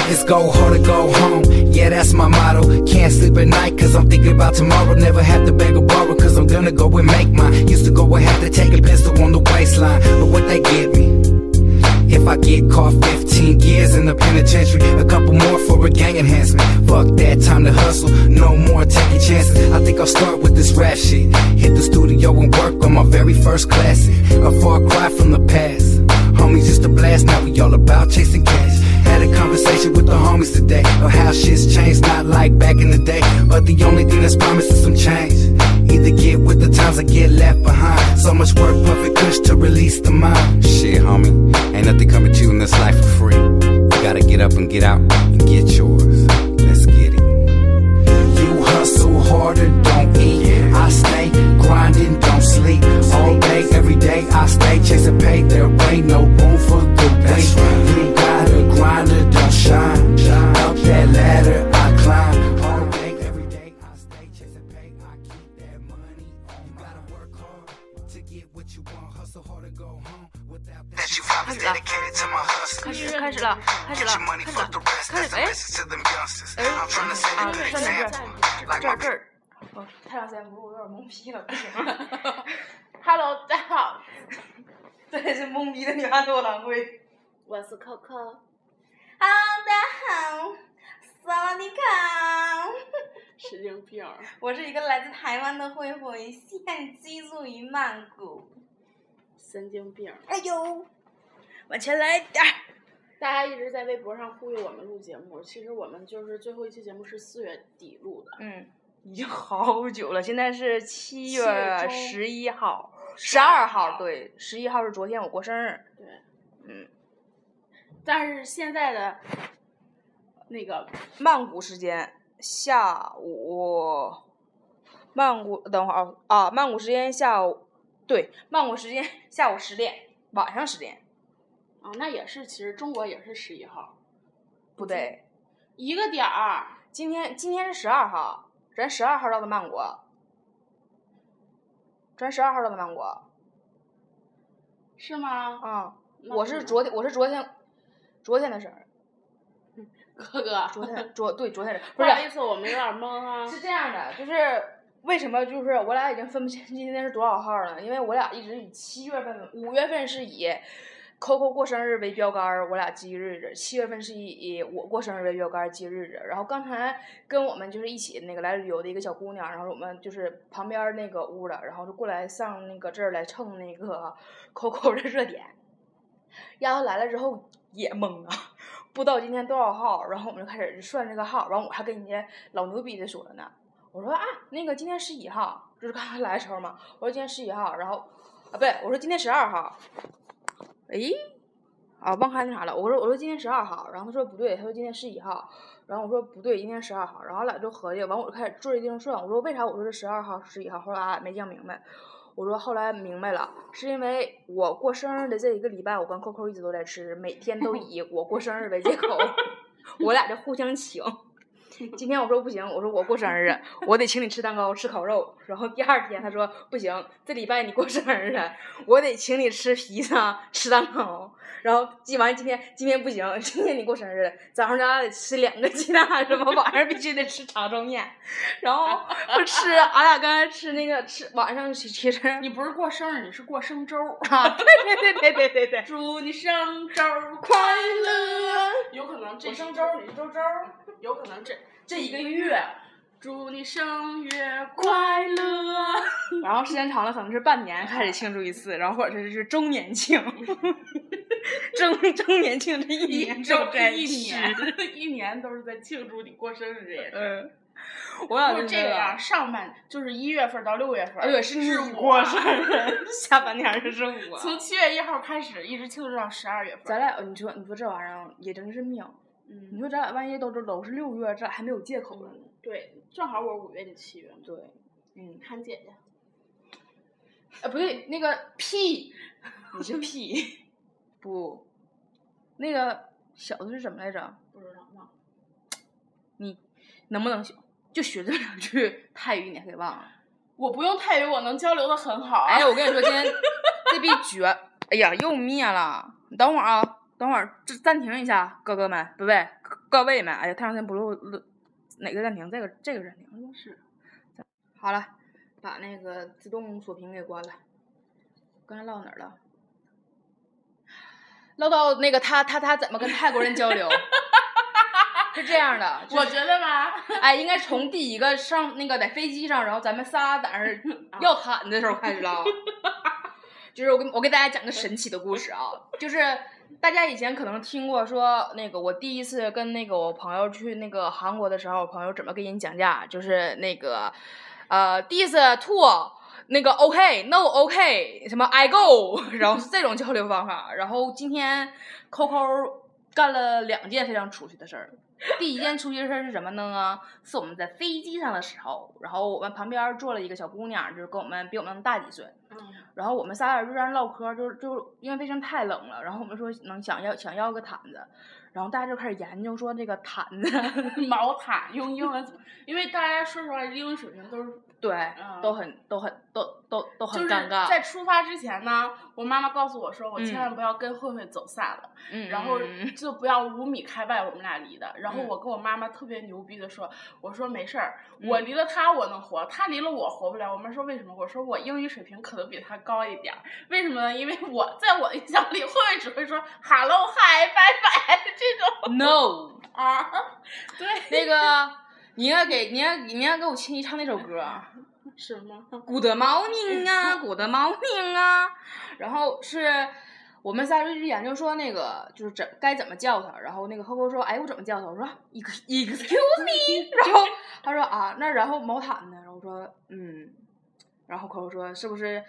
It's go hard or go home, yeah, that's my motto. Can't sleep at night cause I'm thinking about tomorrow. Never have to beg or borrow cause I'm gonna go and make mine. Used to go and have to take a pistol on the waistline, but what they get me? If I get caught 15 years in the penitentiary, a couple more for a gang enhancement. Fuck that, time to hustle, no more taking chances. I think I'll start with this rap shit. Hit the studio and work on my very first classic. A far cry from the past. Homies just a blast, now we all about chasing cash. Had a conversation with the homies today of how shit's changed, not like back in the day. But the only thing that's promised is some change. Either get with the times or get left behind. So much work, perfect kush to release the mind. Shit, homie, ain't nothing coming to you in this life for free. You gotta get up and get out and get yours. Let's get it. You hustle harder, don't eat. I stay grinding, don't sleep. All day, every day, I stay chasing pay. There ain't no room for the weak. You gotta grind or don't shine. Up that ladder, I climb. All day, every day, I stay chasing pay. I keep that money. You gotta work hard to get what you want. Hustle hard to go home. Without that, you find is dedicated to my hustle. 开始了。 哦，太长时间不录，有点懵逼了，不行了。Hello， 大家好，这里是懵逼的女汉子我郎会，我是 Coco。Hello， 大家好，萨瓦迪卡。神经病。我是一个来自台湾的灰灰，现居住于曼谷。神经病。哎呦，往前来点儿。大家一直在微博上呼吁我们录节目，其实我们就是最后一期节目是4月底录的。已经好久了，现在是7月11号，12号，对，11号是昨天我过生日。对，但是现在的那个曼谷时间下午，曼谷时间下午，对，曼谷时间下午10点，晚上10点。哦，那也是，其实中国也是11号。不对，一个点儿。今天是12号。咱12号到的曼谷，是吗？我是昨天的事儿。哥哥，昨天的，不好意思，我们有点懵啊。是这样的，就是为什么就是我俩已经分不清今天是多少号了？因为我俩一直以5月份是以Coco 过生日为标杆，我俩记日子。7月份是以我过生日为标杆记日子。然后刚才跟我们就是一起那个来旅游的一个小姑娘，然后我们就是旁边那个屋的，然后就过来上那个这儿来蹭那个 Coco 的热点。丫头来了之后也懵了，不知道今天多少号，然后我们就开始算这个号，然后我还跟人家老牛逼的说了呢。我说那个今天11号，就是刚才来的时候嘛。我说今天11号，然后不对，我说今天12号。忘看那啥了。我说今天12号，然后他说不对，他说今天11号，然后我说不对，今天12号，然后俩就合计，完我就开始做一定算。我说为啥我说是12号11号，后来没讲明白。我说后来明白了，是因为我过生日的这一个礼拜，我跟 Coco 一直都在吃，每天都以我过生日为借口，我俩就互相请。今天我说不行，我说我过生日，我得请你吃蛋糕吃烤肉。然后第2天他说不行，这礼拜你过生日了，我得请你吃披萨吃蛋糕。然后今天不行，今天你过生日，早上咱俩得吃2个鸡蛋什么，晚上必须得吃长寿面。然后俺俩刚才吃那个晚上其实你不是过生日，你是过生周啊！对， 祝你生周快乐。有可能这生周你是周， 有可能这一个月。 祝你生日快乐。 然后时间长了可能是半年开始庆祝一次，然后或者是周年庆。周年庆这一年一年都是在庆祝你过生日这件事。 我俩就这样，上半就是1月份到6月份， 对，是你过生日，下半年是我。 从7月1号开始，一直庆祝到12月份。 咱俩，你说这玩意儿也真是命。你说咱俩万一都是6月，这还没有借口呢。 对，正好我5月你7月。 对， 喊姐姐。 不对，那个屁，你是屁，不，那个小的是什么来着？ 不知道忘了。 你能不能就学这2句泰语，你还给忘了？ 我不用泰语，我能交流的很好。 哎，我跟你说，今天这逼绝！哎呀，又灭了！你等会儿啊，这暂停一下，哥哥们，不对各位们，哎呀，太长时间不录，哪个暂停？这个暂停是。 好了，把那个自动锁屏给关了。刚才唠到哪儿了？唠到那个他怎么跟泰国人交流？是这样的， 我觉得吧， 哎，应该从第一个上那个在飞机上，然后咱们仨在那要毯的时候开始唠。就是我给大家讲个神奇的故事啊，就是大家以前可能听过说那个我第一次跟那个我朋友去那个韩国的时候，我朋友怎么给人讲价，就是那个this tour 那个 OK no OK 什么 I go， 然后是这种交流方法。然后今天 Coco 干了2件非常出息的事儿。第一件出息的事儿是什么呢？是我们在飞机上的时候，然后我们旁边坐了一个小姑娘，就是跟比我们大几岁。然后我们仨人就在那唠嗑，就因为飞机上太冷了，然后我们说想要个毯子，然后大家就开始研究说这个毯子毛毯用英文，因为大家说实话英文水平都是对，都很尴尬。 就是在出发之前呢，我妈妈告诉我说，我千万不要跟慧慧走散了，然后就不要5米开外我们俩离的。然后我跟我妈妈特别牛逼的说，我说没事儿，我离了他我能活，他离了我活不了。我妈说为什么？我说我英语水平可能比他高一点，为什么呢？因为在我的印象里，慧慧只会说 hello hi bye bye 这种。 No 啊，对， 那个你应该给我亲戚唱那首歌。 什么 Good morning 啊 Good morning 啊，然后是我们仨就研究说那个就是该怎么叫他，然后那个Coco说哎我怎么叫他，我说 excuse me， 然后他说啊那然后毛毯呢，然后我说然后Coco说是不是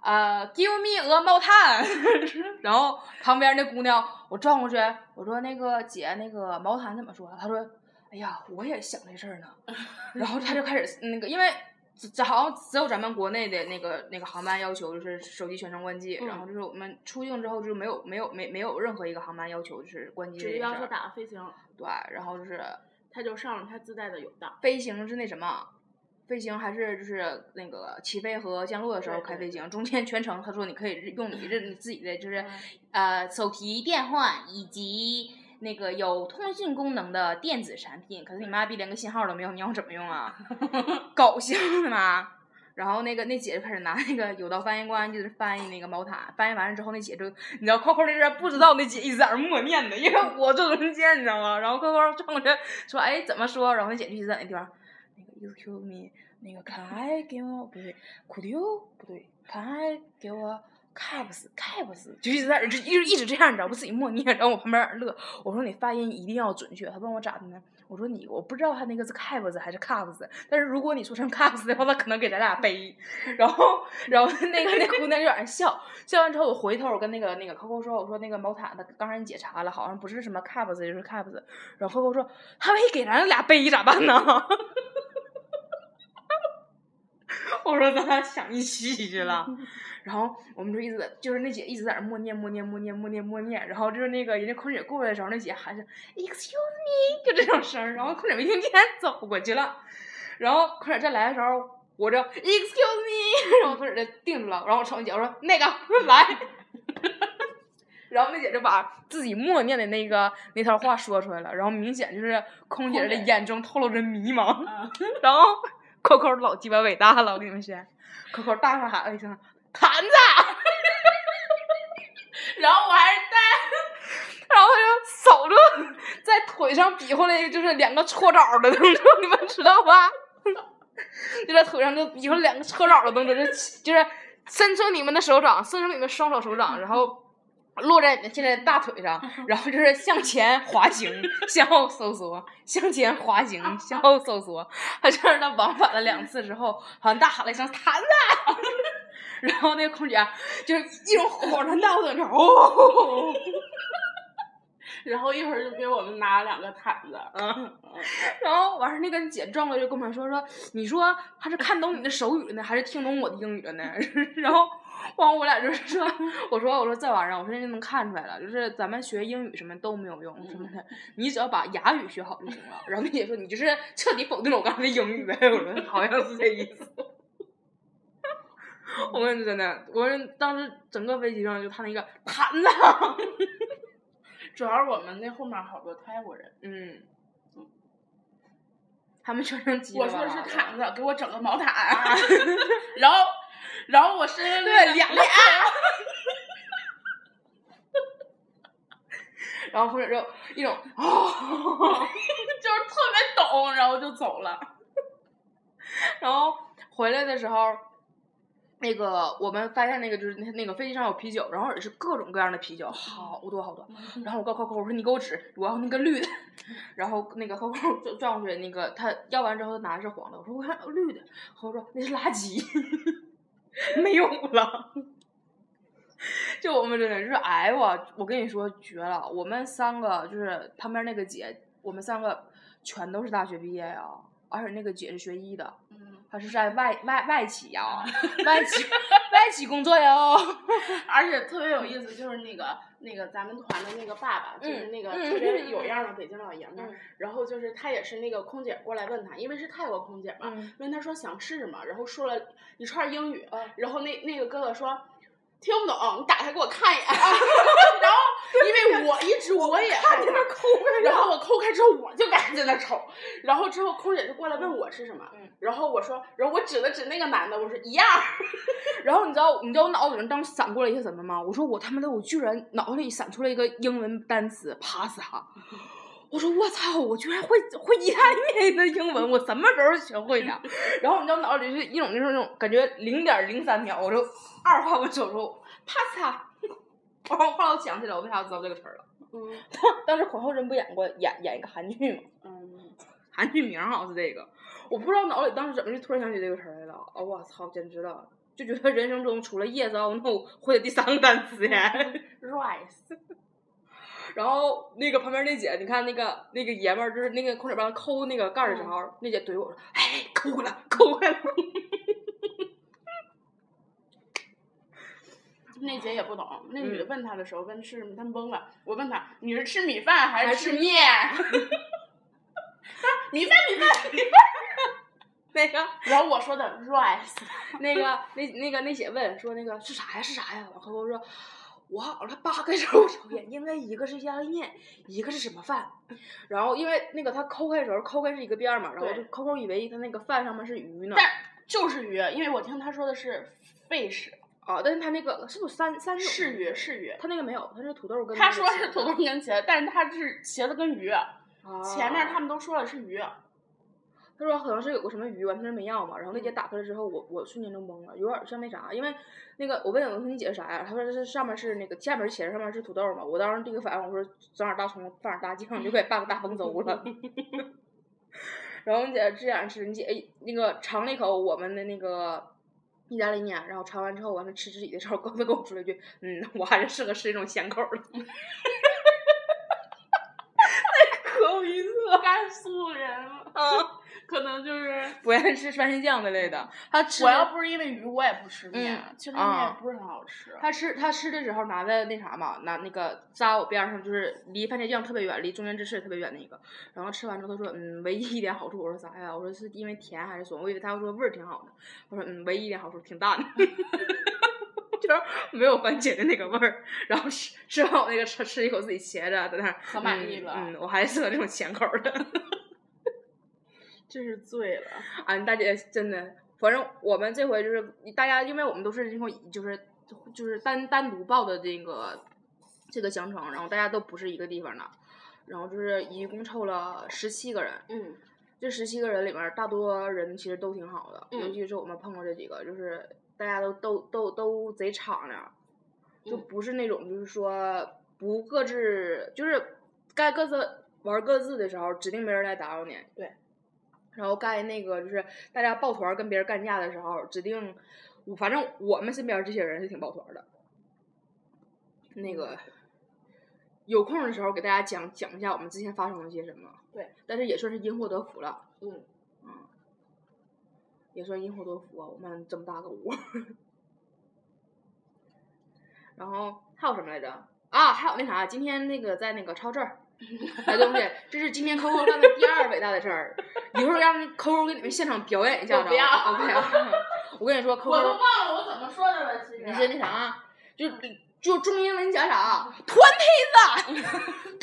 give me a 毛毯然后旁边那姑娘我转过去我说那个姐那个毛毯怎么说，她说哎呀我也想这事儿呢然后他就开始那个因为这好像只有咱们国内的那个航班要求就是手机全程关机，然后就是我们出境之后就没有任何一个航班要求就是关机这件事， 只要求打飞行。 对，然后就是他就上了他自带的有档。 飞行是那什么？飞行还是就是那个起飞和降落的时候开飞行，中间全程他说你可以用你自己的就是手提电话以及那个有通讯功能的电子产品，可是你妈逼连个信号都没有，你要怎么用啊？搞笑的吗？然后那姐就开始拿那个有道翻译官就是翻译那个毛毯，翻译完了之后那姐就你知道Coco那人不知道那姐一直在那默念的，因为我坐中间你知道吗？然后Coco转过去说哎怎么说？然后那姐就一直在那地方那个 excuse me 那个 can I 给我不对 could you 不对 can I 给我caps 就一直在一直这样，你知道不自己默念，然后我旁边乐。我说你发音一定要准确，他问我咋的呢？我说我不知道他那个是 caps 还是 caps， 但是如果你说成 caps 的话，他可能给咱俩背。然后那姑娘有点笑完之后，我回头我跟那个 Coco 说，我说那个毛毯他刚才你姐查了，好像不是什么 caps 就是 caps。然后 Coco 说他万一给咱俩背咋办呢？我说咱俩想一起去了。然后我们就一直就是那姐一直在那默念，然后就是那个人家空姐过来的时候，那姐喊是 excuse me 就这种声，然后空姐没听见走过去了，然后空姐再来的时候我就 excuse me， 然后空姐就定住了，然后我冲姐我说那个来然后那姐就把自己默念的那套话说出来了，然后明显就是空姐的眼中透露着迷茫然后Coco 老鸡巴伟大了，我跟你们说，Coco 大声喊了一声毯子然后我还是然后他就手就在腿上比划了就是2个搓澡的动作，你们知道吧？就在腿上就比划2个搓澡的动作，就是伸出你们的手掌，伸出你们双手手掌，然后落在你们现在的大腿上，然后就是向前滑行，向后收缩，向前滑行，向后收缩。他这样的往返了2次之后，好像大喊了一声毯子然后那个空姐就是一种恍然大悟的哦然后一会儿就给我们拿了2个毯子然后完事那个姐撞过去跟我们说你说他是看懂你的手语呢还是听懂我的英语了呢然后我俩就是说我说这玩意儿我说人家能看出来了，就是咱们学英语什么都没有用什么的，你只要把雅语学好就行了。然后那姐说你就是彻底否定了我刚才的英语呗，我说好像是这意思我跟你真的，我当时整个飞机上就他那个毯子主要是我们那后面好多泰国人。 他们全程我说的是毯子，给我整个毛毯，然后我身上对两个然后或者就一种就是特别懂，然后就走了。 然后回来的时候，那个我们发现那个就是那个飞机上有啤酒，然后也是各种各样的啤酒，好多好多。然后我告 Coco 我说你给我指，我要那个绿的。然后那个 Coco 就转过去，那个他要完之后他拿的是黄的，我说我看绿的，Coco说那是垃圾，没有了。就我们真的是哎我跟你说绝了，我们3个就是旁边那个姐，我们3个全都是大学毕业呀，而且那个姐是学医的，她是在外企呀，外企工作哟。 而且特别有意思，就是那个咱们团的那个爸爸，就是那个特别有样的北京老爷们儿，然后就是他也是那个空姐过来问他，因为是泰国空姐嘛，问他说想吃什么，然后说了一串英语，然后那个哥哥说。听不懂，你打开给我看一眼。然后，因为我也害怕，然后我抠开之后我就赶紧在那瞅，然后之后空姐就过来问我是什么，然后我说，然后我指了指那个男的，我说一样。 然后你知道我脑子里当时闪过了一些什么吗？我说我他妈的我居然脑子里闪出了一个英文单词 pasta。我说我操，我居然会意大利面的英文，我什么时候学会的？然后你知道脑里是一种那种感觉0.03秒，我就二话不说说啪嚓。然后后来我想起来我为啥知道这个词儿了。当时孔浩真不演一个韩剧吗？韩剧名好像是这个，我不知道脑里当时怎么就突然想起这个词来了。哦，我操，简直了！就觉得人生中除了叶子奥诺会的第3个单词呀 ，rice。 然后那个旁边那姐，你看那个爷们儿，就是那个空姐帮他抠那个盖儿的时候，那姐怼我说：“哎，抠开了。” 那姐也不懂，那女的问他的时候问吃什么，他懵了。我问他你是吃米饭还是吃面？米饭。那个，然后我说的 rice。 那姐问说那个是啥呀？然后我说。我好像8个手抽烟，因为一个是意大利面，一个是什么饭，然后因为那个他抠开的时候，抠开是一个边嘛，然后就Coco以为他那个饭上面是鱼呢， 但就是鱼，因为我听他说的是 fish。 但是他那个是不是三种？ 是鱼， 他那个没有，他是土豆跟。 他说是土豆跟茄子，但是他是茄子跟鱼，前面他们都说的是鱼。 他说可能是有个什么鱼，完全没要嘛。然后那姐打开了之后，我瞬间就懵了，有点像那啥，因为那个我说你姐是啥呀？他说这上面是那个下面是茄子，上面是土豆嘛。我当时第一个反应我说整点大葱，放点大酱，就可以拌个大丰粥了。然后你姐这样吃，你姐那个尝了一口我们的那个意大利面，然后尝完之后完了吃自己的时候，刚才跟我说了一句，我还是适合吃这种咸口的。太可恶一次， 甘肃人啊。可能就是不爱吃番茄酱之类的。 我要不是因为鱼，我也不吃面。其实面不是很好吃。 他吃的时候拿的那啥嘛，拿那个扎我边上，就是离番茄酱特别远，离中间芝士特别远那个。然后吃完之后他说，唯一一点好处，我说啥呀？我说是因为甜还是酸？我以为他说味儿挺好的。我说唯一一点好处挺淡的。就是没有番茄的那个味儿。然后吃完我那个吃一口自己茄子在那可满意了。 我还适合这种咸口的。 真是醉了啊！大姐真的，反正我们这回就是大家，因为我们都是这种就是单独报的这个行程，然后大家都不是一个地方的，然后就是一共凑了17个人。这17个人里面，大多人其实都挺好的，尤其是我们碰过这几个，就是大家都贼敞亮，就不是那种就是说不各自，就是该各自玩各自的时候，指定没人来打扰你。 对。 然后该那个就是大家抱团跟别人干架的时候，指定反正我们身边这些人是挺抱团的。那个有空的时候给大家讲一下我们之前发生了些什么。 对， 但是也算是因祸得福了。也算因祸得福啊！我们这么大个屋。然后还有什么来着？还有那啥，今天那个在那个超市买东西，这是今天 Coco 干的第2伟大的事儿。一会儿让 Coco 给你们现场表演一下。 不要。 OK。我跟你说 ，Coco。 我都忘了我怎么说的了，其实。 你是那啥，就中英文讲啥？团体子。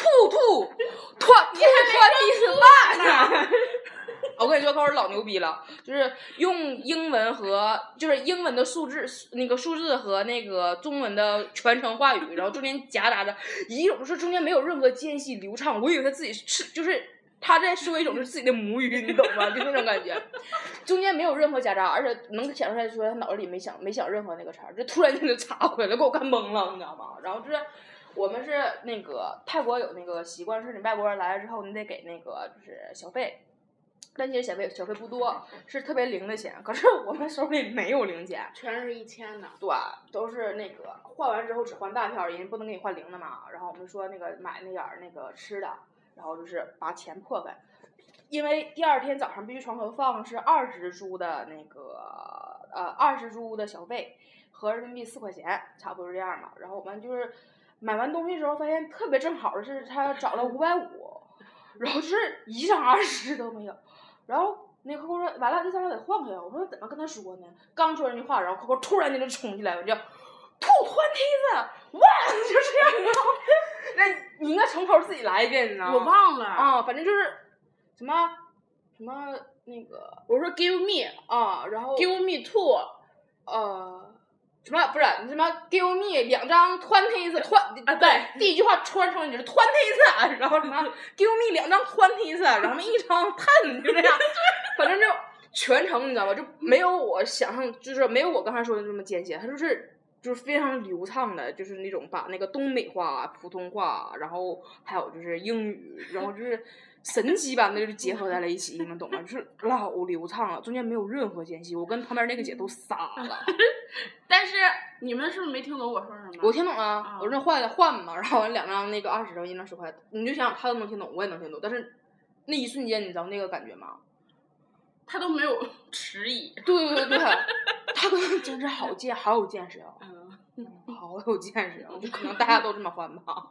学口老牛逼了，就是用英文和就是英文的数字和那个中文的全程话语，然后中间夹杂着一种是中间没有任何间隙流畅，我以为他自己就是他在说一种就是自己的母语，你懂吗？就那种感觉，中间没有任何夹杂，而且能显出来说他脑子里没想任何那个词儿，就突然间就插回来，给我干懵了，你知道吗？然后就是我们是那个泰国有那个习惯，是你外国人来了之后，你得给那个就是小费。但其实小费不多，是特别零的钱。可是我们手里没有零钱， 全是1000的。 对，都是那个换完之后只换大票，人家不能给你换零的嘛。然后我们说那个买那点儿那个吃的，然后就是把钱破开，因为第二天早上必须床头放是20铢的那个20铢的小费，合人民币4块钱，差不多是这样嘛。然后我们就是买完东西的时候发现特别正好的是他找了550，然后就是一张20都没有。然后那个Coco说完了，这咱俩得换回来。我说怎么跟他说呢？刚说这句话，然后Coco突然间就冲进来，我就吐团梯子，哇，就这样。那你应该从头自己来一遍，你知道吗？ 我忘了啊，反正就是什么那个， 我说 give me 啊，然后 give me two， 什么不是你什么 give me 2张20对，第一句话突然成你是20，然后什么 give me 2张20，然后1张10，就这样，反正就全程你知道吧，就没有我想象，就是没有我刚才说的这么艰险，它就是非常流畅的，就是那种把那个东北话、普通话，然后还有就是英语，然后就是神奇般的就是结合在了一起，你们懂吗？就是老流畅了，中间没有任何间隙，我跟旁边那个姐都傻了。 但是你们是不是没听懂我说什么？ 我听懂了，我说那换嘛，然后完2张那个20，然后1张10块，你就想想他都能听懂，我也能听懂，但是那一瞬间你知道那个感觉吗？ 他都没有迟疑。 对，他可能真是好有见识啊，好有见识啊，就可能大家都这么换吧。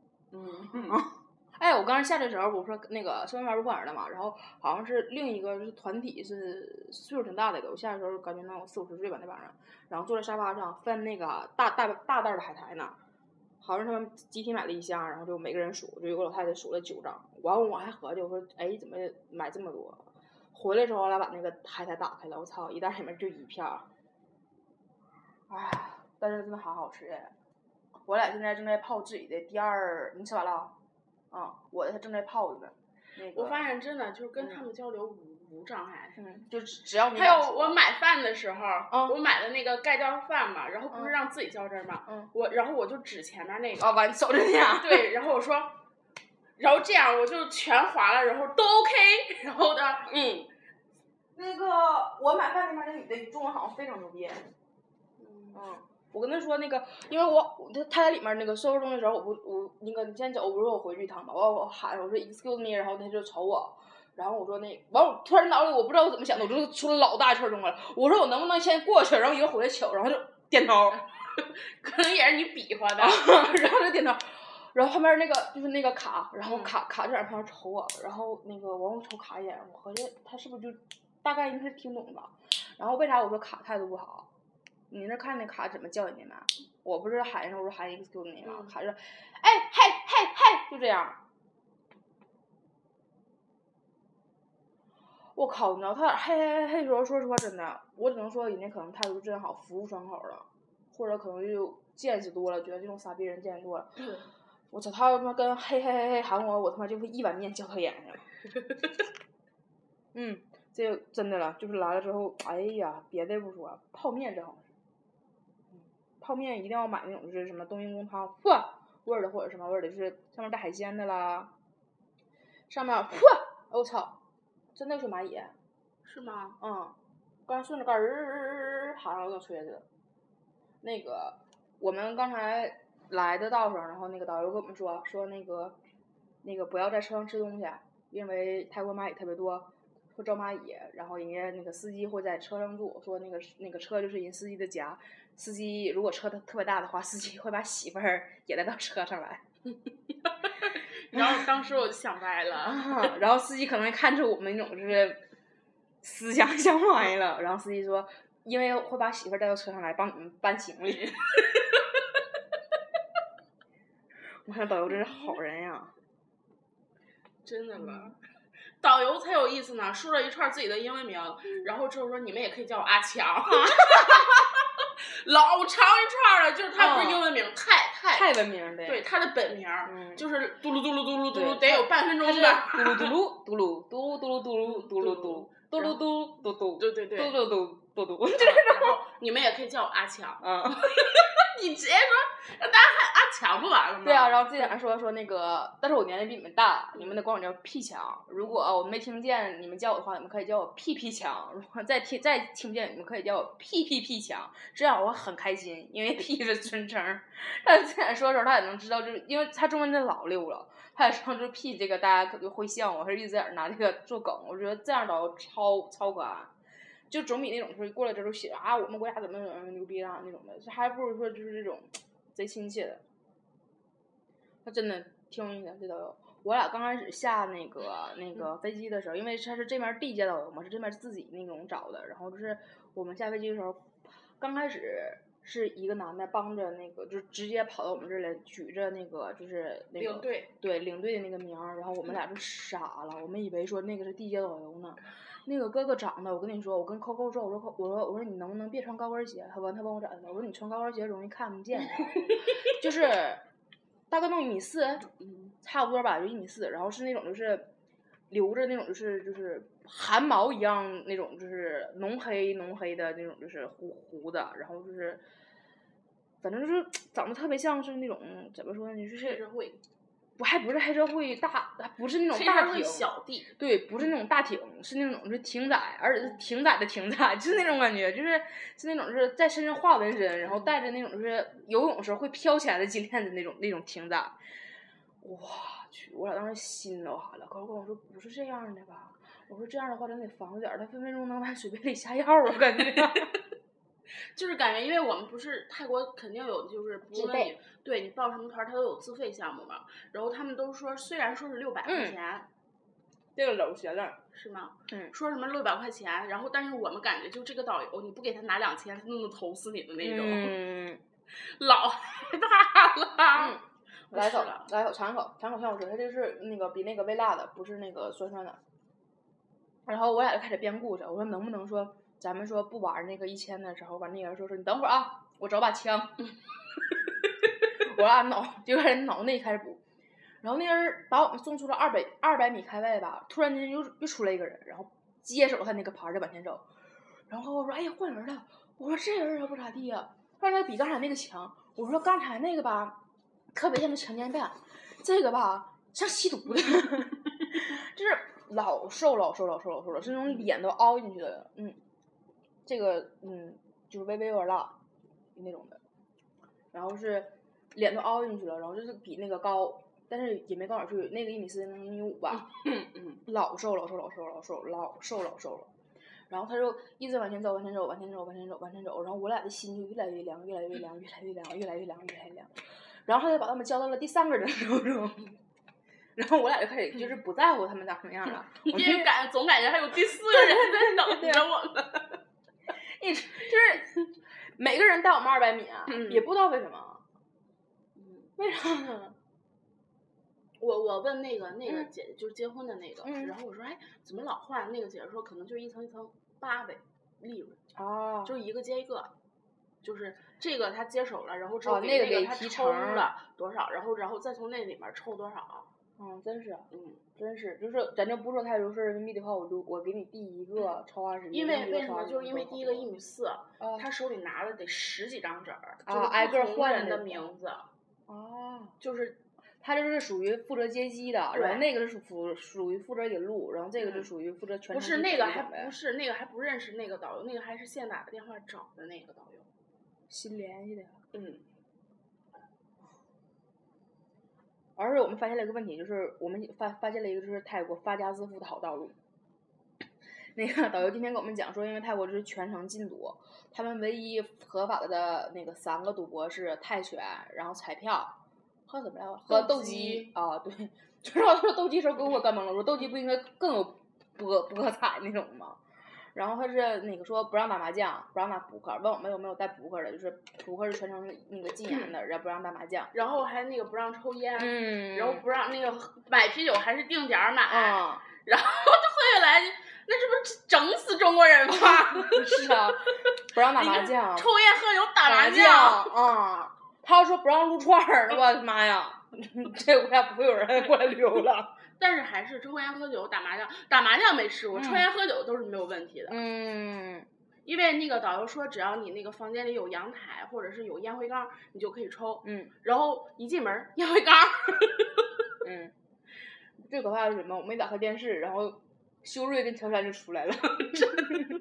哎，我刚才下去的时候，我说那个身份证不换人了嘛，然后好像是另一个就是团体是岁数挺大的一个，我下去的时候感觉能有40-50岁吧那帮人，然后坐在沙发上分那个大袋的海苔呢，好像他们集体买了1箱，然后就每个人数，就有个老太太数了9张，完我还合计我说哎怎么买这么多，回来之后我俩把那个海苔打开了，我操，一袋里面就1片，哎，但是真的好好吃哎，我俩现在正在泡自己的第2，你吃完了？我的还正在泡着呢。那个， 我发现真的就是跟他们交流无障碍。 就只要你。 还有我买饭的时候，我买的那个盖浇饭嘛，然后不是让自己交针嘛，然后我就指前面那个。 完手这样。 对，然后我说，然后这样我就全划了，然后都 OK， 然后的那个我买饭那边那女的中文好像非常牛逼。我跟他说那个，因为他在里面那个收拾东西的时候，我那个你先走，我说我回去一趟吧，我喊我说 excuse me， 然后他就瞅我，然后我说完我突然脑里我不知道我怎么想的，我就出了老大气中了，我说我能不能先过去，然后一个回来瞅，然后就点头， 可能也是你比划的， 然后就点头，然后旁边那个就是那个卡，然后卡就在旁边瞅我，然后那个我瞅卡一眼，我合计他是不是就大概应该是听懂吧，然后为啥我说卡态度不好？你那看那卡怎么叫人家吗？我不是喊人，我说喊 excuse me 吗？卡就哎嘿，就这样。我靠，你知道他嘿时候，说实话真的，我只能说人家可能态度真好，服务窗口了，或者可能就见识多了，觉得这种傻逼人见识多了。我操，他他妈跟嘿喊我他妈就会一碗面浇他眼上。这真的了，就是来了之后，哎呀，别的不说，泡面这好吃。泡面一定要买那种就是什么冬阴功汤，味儿的或者什么味儿的，就是上面带海鲜的啦，上面我操，真的是蚂蚁。 是吗？ 刚才顺着杆好像有点吹似的。那个我们刚才来的道上，然后那个导游跟我们说那个不要在车上吃东西，因为泰国蚂蚁特别多，会招蚂蚁，然后人家那个司机会在车上住，说那个车就是人司机的家。司机如果车特别大的话，司机会把媳妇儿也带到车上来。 然后当时我就想歪了， 然后司机可能看出我们那种就是思想想歪了，然后司机说，因为会把媳妇儿带到车上来帮你们搬行李。我看导游真是好人呀， 真的吧？ 导游才有意思呢，说了一串自己的英文名，然后之后说你们也可以叫我阿强，老长一串了，就是他不是英文名， 太文名的， 对，他的本名就是嘟噜嘟噜嘟噜嘟噜，得有半分钟吧， 嘟噜嘟噜嘟噜嘟噜嘟噜嘟噜嘟噜嘟嘟噜嘟嘟嘟， 对，嘟噜嘟嘟， 然后你们也可以叫我阿强，你直接说让大家喊阿强不完了吗？ 对啊，然后这点说那个，但是我年龄比你们大，你们得管我叫屁强。如果我没听见你们叫我的话，你们可以叫我屁强。如果再听不见，你们可以叫我屁强。这样我很开心，因为屁是尊称。但是这点说的时候，他也能知道，就是因为他中文真老溜了，他也说就是屁这个大家可就会笑我，还是一直在拿这个做梗。我觉得这样导游超可爱。就总比那种说过来之后写啊我们国家怎么牛逼啊那种的，还不如说就是这种贼亲切的。他真的挺有意思的，这导游。我俩刚开始下那个飞机的时候，因为他是这边地接导游嘛，是这边自己那种找的。然后就是我们下飞机的时候，刚开始是一个男的帮着那个，就直接跑到我们这儿来，举着那个就是那个领队的那个名儿，然后我们俩就傻了，我们以为说那个是地接导游呢。那个哥哥长得，我跟你说，我跟Coco说，我说你能不能别穿高跟鞋？他问我咋的？我说你穿高跟鞋容易看不见，就是大概弄1.4米，差不多吧，就1.4米，然后是那种就是留着那种就是汗毛一样那种就是浓黑的那种就是胡子，然后就是反正就是长得特别像是那种怎么说呢，就是黑社会。 还不是黑社会大，不是那种大艇小弟， 对，不是那种大艇，是那种是艇仔，而且是艇仔的艇仔，就是那种感觉，是那种就是在身上画纹身，然后带着那种就是游泳时候会飘起来的金链子那种艇仔。我去，我俩当时心都寒了。可是跟我说不是这样的吧？我说这样的话咱得防着点，他分分钟能往水杯里下药啊，感觉。 就是感觉，因为我们不是泰国肯定有，就是不论你对你报什么团，它都有自费项目嘛。然后他们都说，虽然说是600块钱， 这个老邪了， 是吗？说什么600块钱，然后但是我们感觉就这个导游，你不给他拿2000，他都能投死你的那种，老害怕了。 来口尝口像我说，它这是那个比那个微辣的，不是那个酸的。然后我俩就开始编故事，我说能不能说。咱们说不玩那个1000的时候，完那人说你等会儿啊，我找把枪，我俩就开始脑内开始补，然后那人把我们送出了200米开外吧，突然间又出来一个人，然后接手他那个牌就往前走，然后我说哎呀换人了，我说这人不咋地呀，让他比刚才那个强，我说刚才那个吧特别像个强奸犯，这个吧像吸毒的，就是老瘦了，是那种脸都凹进去的，这个就是微微有点辣那种的，然后是脸都凹进去了，然后就是比那个高，但是也没高哪去，那个1.4米能1.5米吧，老瘦了，然后他就一直往前走，然后我俩的心就越来越凉，然后他就把他们交到了第3个人手中。然后我俩就开始就是不在乎他们长什么样了， 因为总感觉还有第4个人在等着我们。 就是每个人带我们200米啊，也不知道为什么，为啥呢？ 我问那个姐姐，就是结婚的那个，然后我说哎怎么老换？那个姐姐说可能就是一层8位利润，就是一个接一个，就是这个他接手了，然后之后给那个他抽了多少，然后再从那里面抽多少。 真是，就是咱就不说太多事儿，人民币的话，我给你第一个超20， 因为为什么？就是因为第一个1.4米，他手里拿了得10几张纸儿，就是挨个换人的名字。就是他这是属于负责接机的，然后那个是属于负责引路，然后这个是属于负责全程。 不是那个还不认识那个导游，那个还是现打的电话找的那个导游， 新联系的。而且我们发现了一个问题，就是我们发现了一个就是泰国发家致富的好道路。那个导游今天跟我们讲说，因为泰国就是全程禁赌，他们唯一合法的那个3个赌博是泰拳，然后彩票，还有怎么来着？和斗鸡啊，对。就是我说斗鸡时候给我干懵了，我说斗鸡不应该更有博彩那种吗？ 然后他是那个说不让打麻将，不让打扑克，问我们有没有带扑克的，就是扑克是全程那个禁言的，然后不让打麻将， 然后还那个不让抽烟，然后不让那个买啤酒还是定点买，然后他回来，那是不是整死中国人吗？ 是啊，不让打麻将， 抽烟喝酒打麻将他要说不让撸串儿，我的妈呀，这个国家不会有人过来旅游了。 但是还是抽烟喝酒打麻将没试过，抽烟喝酒都是没有问题的。因为那个导游说，只要你那个房间里有阳台或者是有烟灰缸，你就可以抽。然后一进门烟灰缸。 最可怕的是什么？我没打开电视，然后修睿跟乔杉就出来了。真的。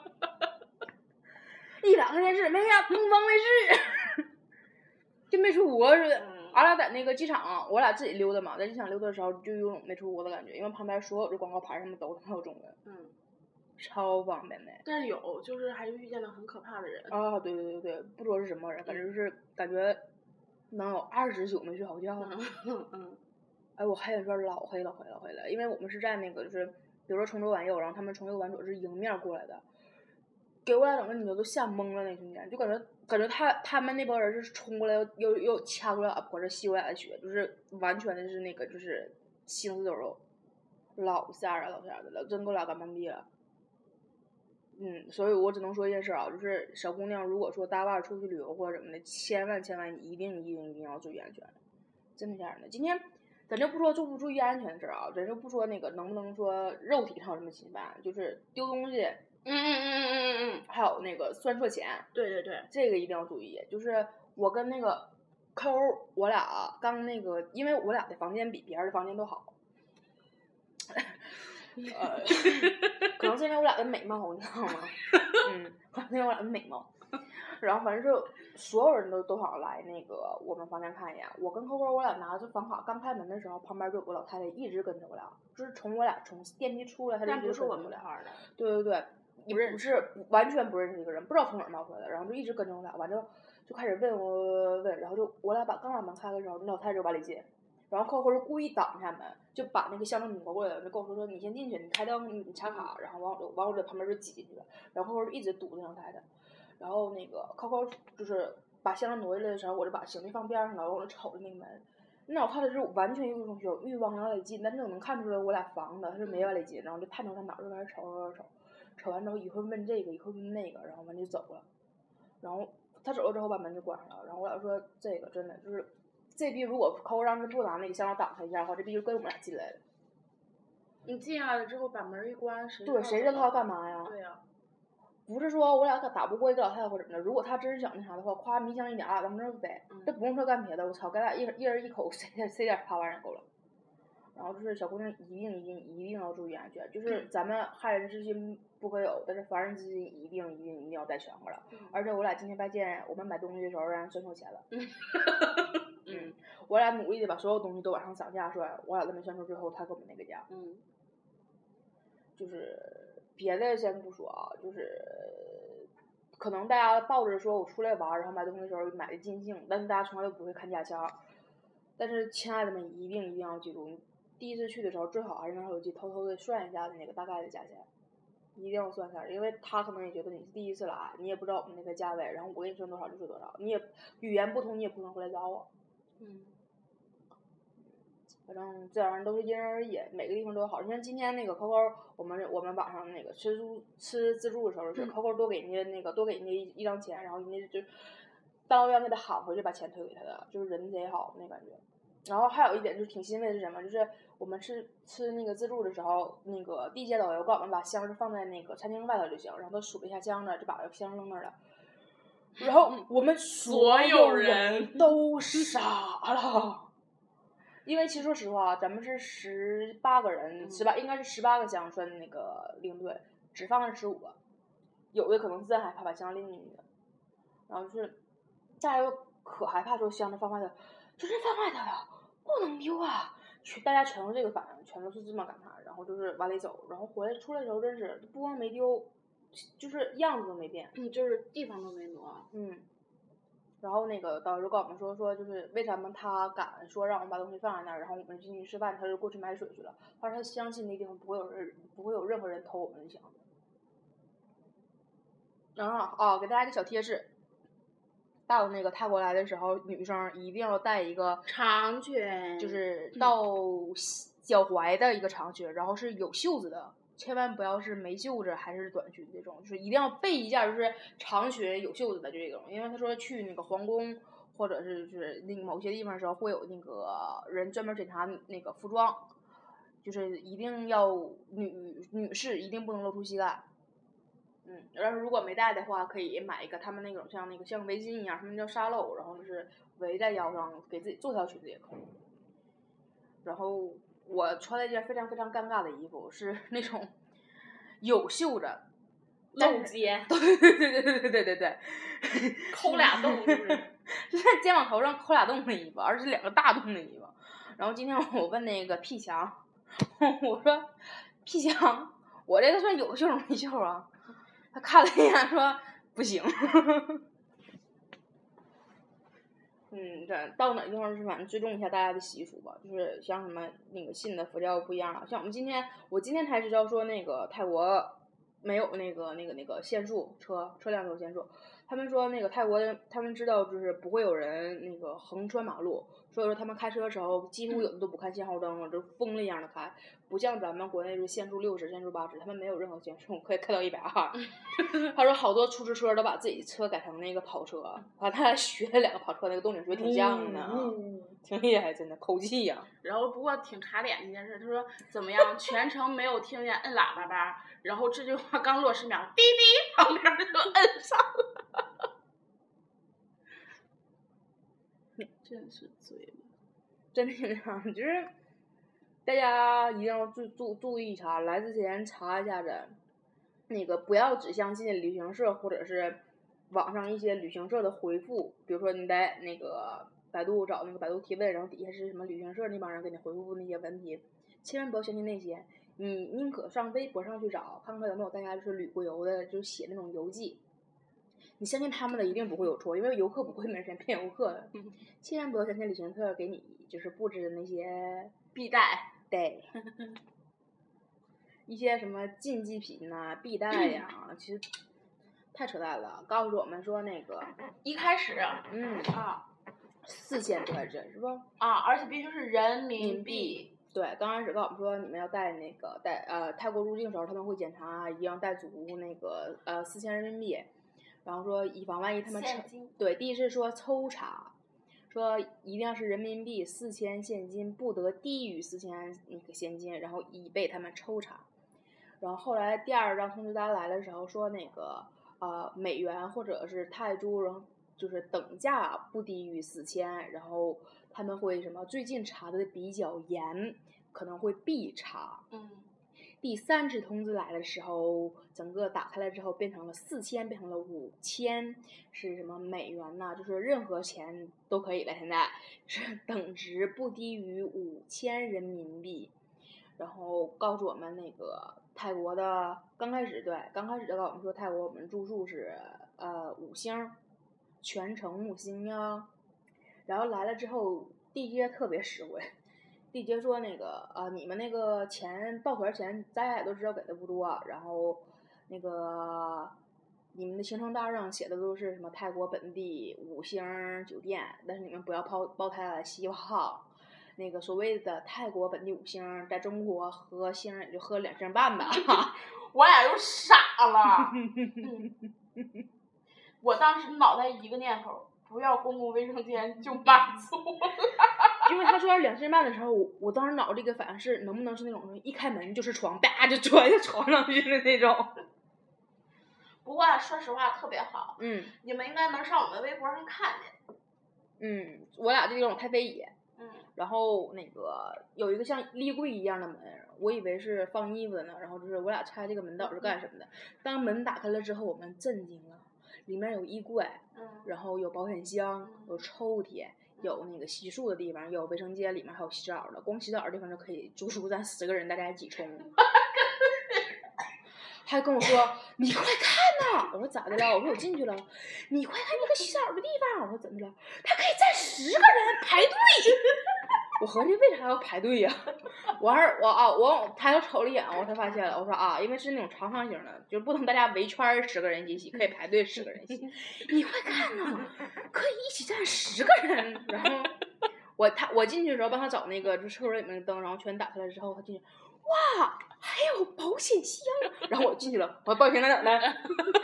一打开电视，没呀，东方卫视，就没出国似的。俺俩在那个机场，我俩自己溜达嘛，在机场溜达的时候就有种没出国的感觉，因为旁边所有的广告牌上面都有中文，超方便的。 但是就是还遇见了很可怕的人啊，对，不说是什么人，反正就是感觉能有20宿没睡好觉。哎，我黑眼圈老黑了，因为我们是在那个就是比如说重州晚游，然后他们重州晚走是迎面过来的，给我俩整个女的都吓懵了，那瞬间就感觉他们那帮人是冲过来又掐过来搁这吸我俩的血，就是完全的是那个就是行尸走肉，老吓人的了，真给我俩干懵逼了。所以我只能说一件事啊，就是小姑娘如果说大腕出去旅游或者什么的，千万一定要注意安全，真的吓人的。今天咱就不说注不注意安全的事啊，咱就不说那个能不能说肉体上有什么侵犯，就是丢东西，还有那个算错钱， 对， 这个一定要注意。就是我跟那个抠，我俩刚那个，因为我俩的房间比别人的房间都好，可能是因为我俩的美貌，你知道吗？可能是因为我俩的美貌。然后反正就所有人都想来那个我们房间看一眼。我跟扣扣我俩拿着房卡刚开门的时候，旁边就有个老太太一直跟着我俩，就是从我俩从电梯出来，她就一直跟着我俩。对，你不是完全不认识一个人，不知道从哪儿冒出来的，然后就一直跟着我俩，完之后就开始问，然后就我俩刚把门开的时候，那老太太就把里接，然后扣扣是故意挡下门，就把那个箱子挪过来了，就跟我说你先进去，你开灯，你插卡，然后往我这旁边就挤进去了，然后扣扣就一直堵着老太太。然后那个扣扣就是把箱子挪下来的时候，我就把行李放边上了，我就瞅着那个门，那老太太是完全有一种小欲望要来进，但是我能看出来我俩防的，她是没往里进，然后就探头探脑就开始瞅完之后一会儿问这个一会儿问那个，然后完就走了，然后他走了之后把门就关上了，然后我俩说这个真的就是这逼如果扣扣让是不拿那个箱子挡他一下的话，这逼就跟我们俩进来了。 你进来了之后把门一关，谁知道他要干嘛呀？ 对呀。 不是说我俩打不过一个老太太或者什么的，如果他真是想那啥的话，夸迷香一点啊，咱们这飞，这不用说干别的，我操，给俩一人一口塞点趴玩意儿够了。然后就是小姑娘一定要注意安全，就是咱们害人之心不可有，但是防人之心一定要带全乎了。而且我俩今天发现，我们买东西的时候让人算错钱了。我俩努力的把所有东西都往上涨价算，我俩都没算出最后他给我们那个价。就是别的先不说啊，就是可能大家抱着说我出来玩，然后买东西的时候买的尽兴，但是大家从来都不会看价钱。但是亲爱的们一定要记住，你第一次去的时候最好还是拿手机偷偷的算一下那个大概的价钱，一定要算一下，因为他可能也觉得你是第一次来，你也不知道我们那个价位，然后我给你算多少就说多少，你也语言不通你也不能回来找我。反正这样都是因人而异，每个地方都好。你像今天那个扣扣，我们晚上那个吃自助的时候是扣扣多给人家一张钱，然后人家就大老远给他喊回去把钱退给他的，就是人贼好那感觉。然后还有一点就是挺欣慰的是什么，就是我们吃那个自助的时候，那个地接导游告我们把箱子放在那个餐厅外头就行，然后他数了一下箱子，就把箱子扔那儿了。然后我们所有人都傻了。因为其实说实话，咱们是18个人，应该是18个箱算那个领队，只放了15个，有的可能真害怕把箱拎进去的，然后就是大家又可害怕说箱子放外头，就是放外头了，不能丢啊！大家全都这个反应，全都是这么感叹，然后就是往里走，然后出来的时候真是不光没丢，就是样子都没变， 就是地方都没挪。 然后那个导游就跟我们说就是为什么他敢说让我们把东西放在那儿，然后我们进去吃饭，他就过去买水去了。他说他相信那地方不会有任何人偷我们的箱子。 然后给大家一个小贴士，到那个泰国来的时候，女生一定要带一个长裙， 就是到脚踝的一个长裙，然后是有袖子的，千万不要是没袖子还是短裙这种，就是一定要备一件就是长裙有袖子的这种，因为他说去那个皇宫或者是就是那个某些地方的时候会有那个人专门检查那个服装，就是一定要女士一定不能露出膝盖。然后如果没带的话，可以买一个他们那种像围巾一样，他们叫纱漏，然后就是围在腰上，给自己做条裙子也可以。然后我穿了一件非常非常尴尬的衣服，是那种有袖子， 露肩， 对， 抠俩洞，是在肩膀头上抠俩洞的衣服，而且是2个大洞的衣服。然后今天我问那个屁强，我说屁强，我这个算有袖没袖啊？他看了一眼说不行。这到哪地方是反正尊重一下大家的习俗吧，就是像什么那个信的佛教不一样了，像我今天才知道说那个泰国没有那个限速，车辆有限速。他们说那个泰国他们知道就是不会有人那个横穿马路，所以说他们开车的时候几乎有的都不看信号灯了，就疯了一样的开，不像咱们国内就是限速60、限速80，他们没有任何限速，可以开到120。他说好多出租车都把自己车改成那个跑车，他还学了2个跑车那个动静，学挺像的，挺厉害，真的口技呀。 然后不过挺卡脸的一件事，他说怎么样，全程没有听见摁喇叭吧，然后这句话刚落10秒，滴滴，旁边就摁上了。真是醉了， 真的是这样，就是大家一定要注意查，来之前查一下子，那个不要只相信旅行社或者是网上一些旅行社的回复，比如说你在那个百度找那个百度提问，然后底下是什么旅行社那帮人给你回复那些问题，千万不要相信那些，你宁可上微博上去找，看看有没有大家就是旅过游的，就写那种游记。你相信他们的一定不会有错，因为游客不会没人骗游客的。千万不要相信旅行社给你就是布置的那些必带， 对，一些什么禁忌品呐、必带呀，其实太扯淡了。告诉我们说那个一开始 4000多块钱是不？ 而且必须是人民币。 对，刚开始告诉我们说你们要带那个泰国入境的时候他们会检查一定要带足那个4000人民币。然后说以防万一他们对，第一是说抽查，说一定要是人民币4000现金，不得低于4000那个现金，然后以备他们抽查。然后后来第2张通知单来的时候说那个美元或者是泰铢，然后就是等价不低于4000，然后他们会什么最近查的比较严，可能会必查。第3次通知来的时候，整个打开来之后变成了4000，变成了5000，是什么美元呐？就是任何钱都可以了，现在是等值不低于5000人民币。然后告诉我们那个泰国的刚开始就告诉我们说泰国我们住宿是5星，全程5星呀。然后来了之后地接特别实惠。地接说那个你们那个钱报团钱大家也都知道给的不多，然后那个你们的行程单上写的都是什么泰国本地5星酒店，但是你们不要报太希望。那个所谓的泰国本地5星，在中国喝星也就喝2星半吧。 我俩都傻了。我当时脑袋一个念头，不要公共卫生间就满足了。 因为他说2星半的时候，我当时脑子这个反应是能不能是那种一开门就是床，啪就钻在床上去的那种。 不过说实话特别好，你们应该能上我们微博上看见。我俩这种太非也。然后那个有一个像立柜一样的门，我以为是放衣服的呢，然后就是我俩拆这个门到底是干什么的。当门打开了之后，我们震惊了，里面有衣柜，然后有保险箱，有抽屉。有那个洗漱的地方，有卫生间，里面还有洗澡的，光洗澡的地方就可以足足咱10个人大家一起冲。还跟我说你快看呐！我说咋的了？我说我进去了。你快看那个洗澡的地方！我说怎么了？他可以站10个人排队。 我合计为啥要排队呀？我抬头瞅了一眼，我才发现了，我说因为是那种长方形的，就不能大家围圈10个人一起，可以排队10个人一起。你快看呐，可以一起站10个人。然后我进去的时候帮他找那个就厕所里面的灯，然后全打开来之后，他进去，哇，还有保险箱。然后我进去了，我保险箱在哪呢？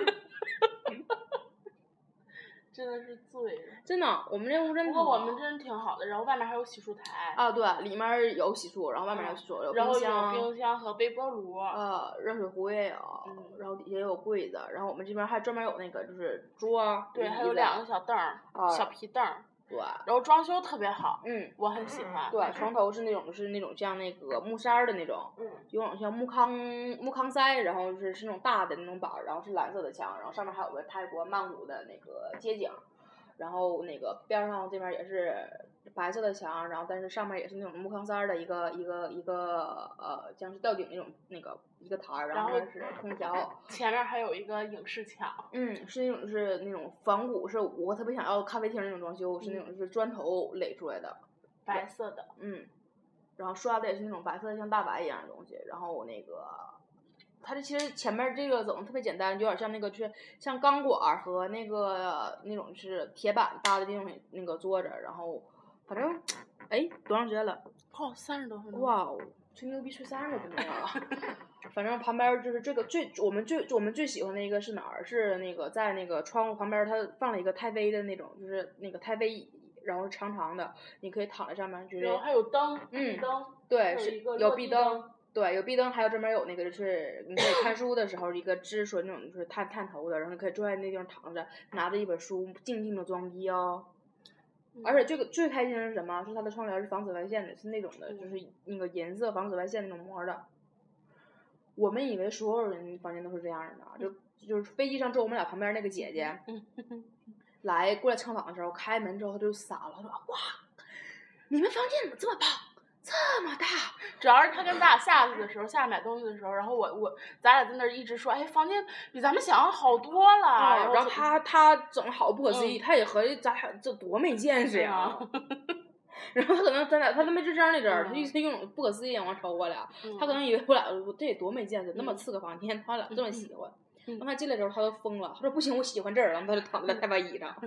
真的是醉了， 真的，我们这屋真的。 不过我们真的挺好的，然后外面还有洗漱台。 对，里面有洗漱，然后外面有洗漱，有然后冰箱， 有冰箱和微波炉。 热水壶也有，然后底下也有柜子，然后我们这边还专门有那个就是桌。 对，还有2个小凳儿，小皮凳儿。 对， 然后装修特别好，我很喜欢。 对，床头是那种像那个木塞的那种，有种像木糠塞，然后是那种大的那种板，然后是蓝色的墙，然后上面还有个泰国曼谷的那个街景，然后那个边上这边也是白色的墙，然后但是上面也是那种木糠塞的一个像是吊顶那个一个台，然后是空调， 前面还有一个影视墙。 是那种仿古，是我特别想要咖啡厅那种装修，是那种是砖头垒出来的， 白色的。 然后刷的也是那种白色的像大白一样的东西，然后那个它这其实前面这个整的特别简单，有点像那个就是像钢管和那种是铁板搭的那个桌子，然后反正多长时间了 ？30多分钟。 哇，吹牛逼吹30多分钟了。反正旁边就是这个我们最喜欢的一个是哪儿？是那个在那个窗户旁边，它放了一个太妃的那种，就是那个太妃椅，然后长长的，你可以躺在上面， 然后还有灯，灯， 对，是有壁灯，对，有壁灯，还有专门有那个就是你可以看书的时候一个支水那种就是探头的，然后你可以坐在那地方躺着，拿着一本书，静静的装逼哦。而且这个最开心的是什么？是它的窗帘是防紫外线的，是那种的，就是那个银色防紫外线那种膜的。我们以为所有人房间都是这样的，就是飞机上坐我们俩旁边那个姐姐，过来蹭房的时候，开门之后她就傻了，她说：“哇，你们房间怎么这么棒，这么大？” 主要是她跟咱俩下去的时候，下买东西的时候，然后咱俩在那儿一直说，房间比咱们想象好多了。 然后她整的好不可思议，她也合计咱俩这多没见识呀。然后他可能他都没吱声那阵儿，他就用不可思议眼光瞅我俩，他可能以为我俩这也多没见识，那么次个房间，他俩这么喜欢。当他进来的时候，他都疯了，他说不行，我喜欢这儿，然后他就躺在太白椅上。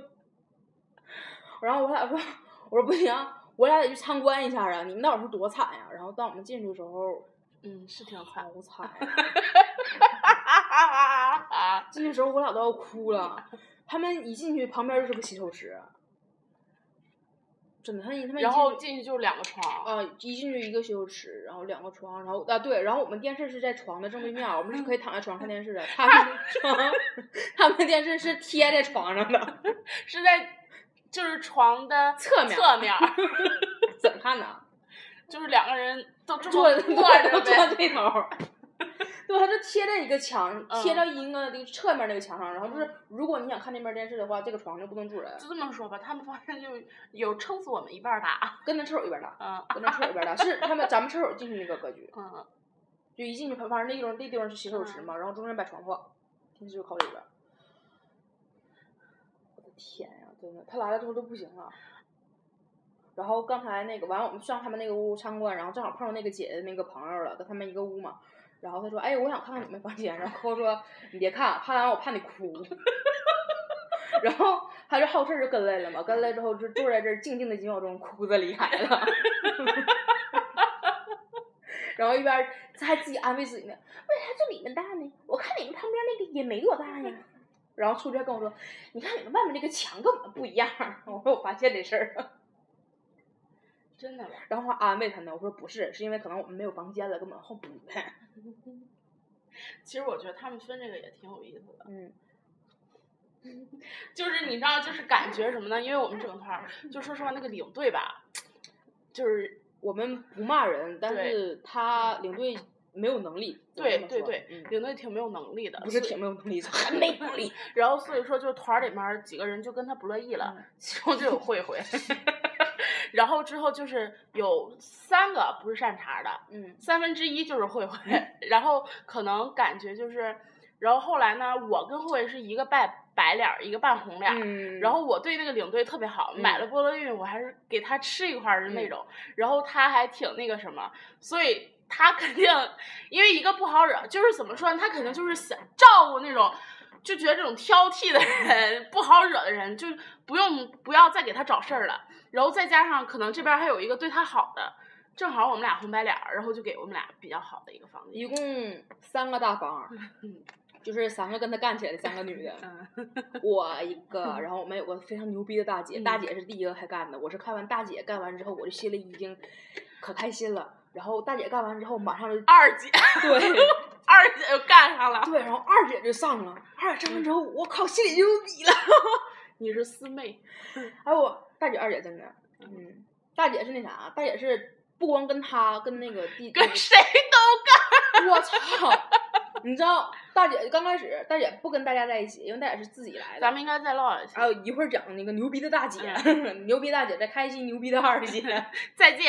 然后我俩说，我说不行，我俩得去参观一下啊！你们那会儿多惨呀！然后当我们进去的时候， 是挺惨， 好惨呀！进去的时候我俩都要哭了，他们一进去旁边就是个洗手池。真的，他们然后进去就是2个床。 一进去一个洗手池，然后2个床，然后对，然后我们电视是在床的正对面，我们是可以躺在床看电视的。他们电视是贴在床上的， 是在就是床的侧面。 怎么看呢？ 就是2个人都这么坐着对头。对，它是贴在一个墙，贴到一个那个侧面那个墙上，然后就是如果你想看那边电视的话，这个床就不能住人。 就这么说吧，他们房间就有撑死我们一半大， 跟那厕所一边大，跟那厕所一边大，是咱们厕所进去那个格局。就一进去，反正那地方是洗手池嘛，然后中间摆床铺，电视就靠里边。我的天呀，真的，他来了之后都不行了。然后刚才那个完，我们上他们那个屋参观，然后正好碰到那个姐姐那个朋友了，跟他们一个屋嘛。然后他说：“我想看看你们房间。”然后Coco说：“你别看，看完我怕你哭。”然后他就好事就跟来了嘛，跟来之后就坐在这儿静静的几秒钟，哭着离开了。然后一边他还自己安慰自己呢：“为啥就你们大呢？我看你们旁边那个也没多大呀。”然后出去还跟我说：“你看你们外面那个墙跟我们不一样。”我说：“我发现这事儿了。” 真的吧？ 然后我安慰他呢，我说不是，是因为可能我们没有房间了，根本后补的。 其实我觉得他们分这个也挺有意思的。就是你知道，就是感觉什么呢？因为我们整个团就说实话，那个领队吧，就是我们不骂人，但是他领队没有能力。 对，领队挺没有能力的。 不是挺没有能力，还没能力。 然后所以说，就是团里面几个人就跟他不乐意了，其中就有慧慧。然后之后就是有3个不是善茬的，1/3就是慧慧。然后可能感觉就是，然后后来呢，我跟慧慧是一个拜白脸儿，一个半红脸儿。然后我对那个领队特别好，买了菠萝蜜，我还是给他吃一块儿的那种。然后他还挺那个什么，所以他肯定因为一个不好惹，就是怎么说呢，他肯定就是想照顾那种。就觉得这种挑剔的人不好惹的人，就不要再给他找事儿了。然后再加上可能这边还有一个对他好的，正好我们俩红白脸，然后就给我们俩比较好的一个房子。 一共3个大房，就是3个跟他干起来的3个女的，我一个，然后我们有个非常牛逼的大姐，大姐是第一个开干的，我是看完大姐干完之后，我就心里已经可开心了。然后大姐干完之后，马上就二姐， 对， 二姐就干上了， 对，然后二姐就上了，二姐上完之后，我靠，心里就有底了。 你是四妹， 哎我大姐二姐真的，大姐是那啥，大姐是不光跟她跟那个跟谁都干，我操！你知道大姐刚开始，大姐不跟大家在一起，因为大姐是自己来的。 咱们应该再唠一下。 还有一会儿讲那个牛逼的大姐，牛逼大姐在开心，牛逼的二姐， 再见。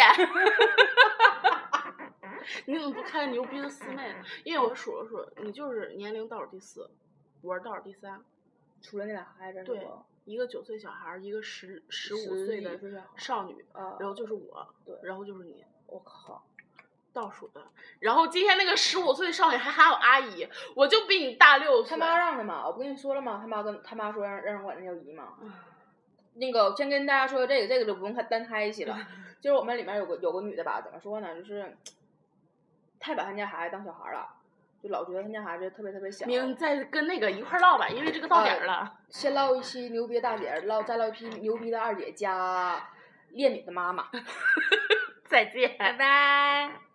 你怎么不开牛逼的四妹？因为我数了数，你就是年龄倒数第4，我是倒数第3。 除了那俩孩子， 对，一个9岁小孩，一个15岁的少女，然后就是我，对，然后就是你。 我靠。 倒数的，然后今天那个15岁少女还喊我阿姨，我就比你大6岁。 他妈让的嘛，我不跟你说了吗？他妈说让管人叫姨嘛。那个先跟大家说这个就不用单开一起了。就是我们里面有个女的吧，怎么说呢？就是太把他家孩子当小孩了，就老觉得他家孩子特别特别小。 明再跟那个一块唠吧，因为这个到点了。 先唠一期牛逼的大姐，再唠一批牛逼的二姐加烈女的妈妈。 再见， 拜拜。